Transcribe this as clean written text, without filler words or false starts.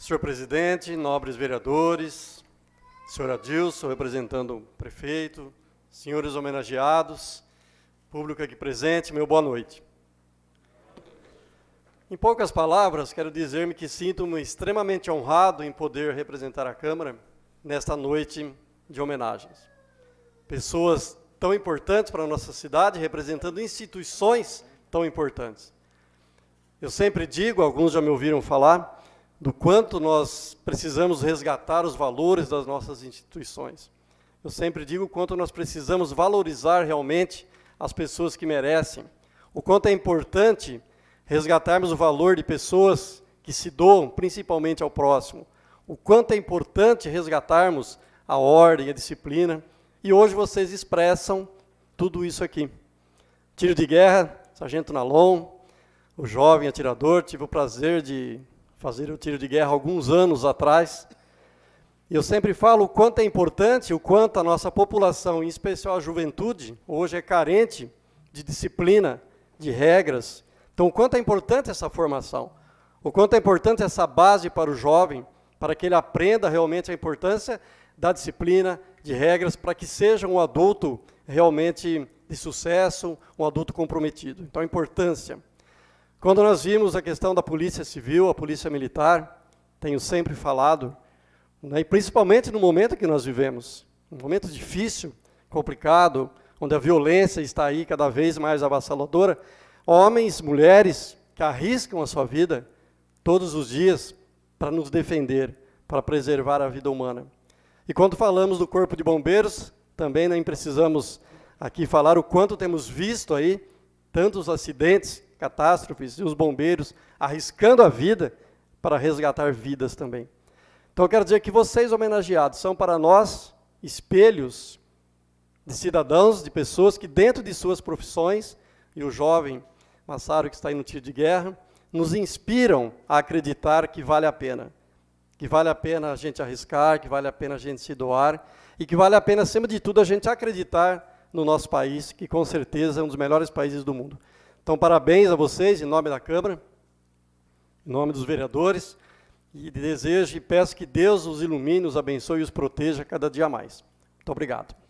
Senhor presidente, nobres vereadores, senhor Adilson, representando o prefeito, senhores homenageados, público aqui presente, meu boa noite. Em poucas palavras, quero dizer-me que sinto-me extremamente honrado em poder representar a Câmara nesta noite de homenagens. Pessoas tão importantes para a nossa cidade, representando instituições tão importantes. Eu sempre digo, alguns já me ouviram falar, do quanto nós precisamos resgatar os valores das nossas instituições. Eu sempre digo o quanto nós precisamos valorizar realmente as pessoas que merecem, o quanto é importante resgatarmos o valor de pessoas que se doam, principalmente ao próximo, o quanto é importante resgatarmos a ordem, a disciplina, e hoje vocês expressam tudo isso aqui. Tiro de guerra, Sargento Nalon, o jovem atirador, tive o prazer de fazer o tiro de guerra alguns anos atrás. Eu sempre falo o quanto é importante, o quanto a nossa população, em especial a juventude, hoje é carente de disciplina, de regras. Então, o quanto é importante essa formação, o quanto é importante essa base para o jovem, para que ele aprenda realmente a importância da disciplina, de regras, para que seja um adulto realmente de sucesso, um adulto comprometido. Então, a importância. Quando nós vimos a questão da polícia civil, a polícia militar, tenho sempre falado, né, e principalmente no momento que nós vivemos, um momento difícil, complicado, onde a violência está aí cada vez mais avassaladora, homens, mulheres que arriscam a sua vida todos os dias para nos defender, para preservar a vida humana. E quando falamos do Corpo de Bombeiros, também nem precisamos aqui falar o quanto temos visto aí tantos acidentes, catástrofes, e os bombeiros arriscando a vida para resgatar vidas também. Então, eu quero dizer que vocês, homenageados, são para nós espelhos de cidadãos, de pessoas que dentro de suas profissões, e o jovem Massaro que está aí no tiro de guerra, nos inspiram a acreditar que vale a pena a gente arriscar, que vale a pena a gente se doar, e que vale a pena, acima de tudo, a gente acreditar no nosso país, que com certeza é um dos melhores países do mundo. Então, parabéns a vocês, em nome da Câmara, em nome dos vereadores, e desejo e peço que Deus os ilumine, os abençoe e os proteja cada dia mais. Muito obrigado.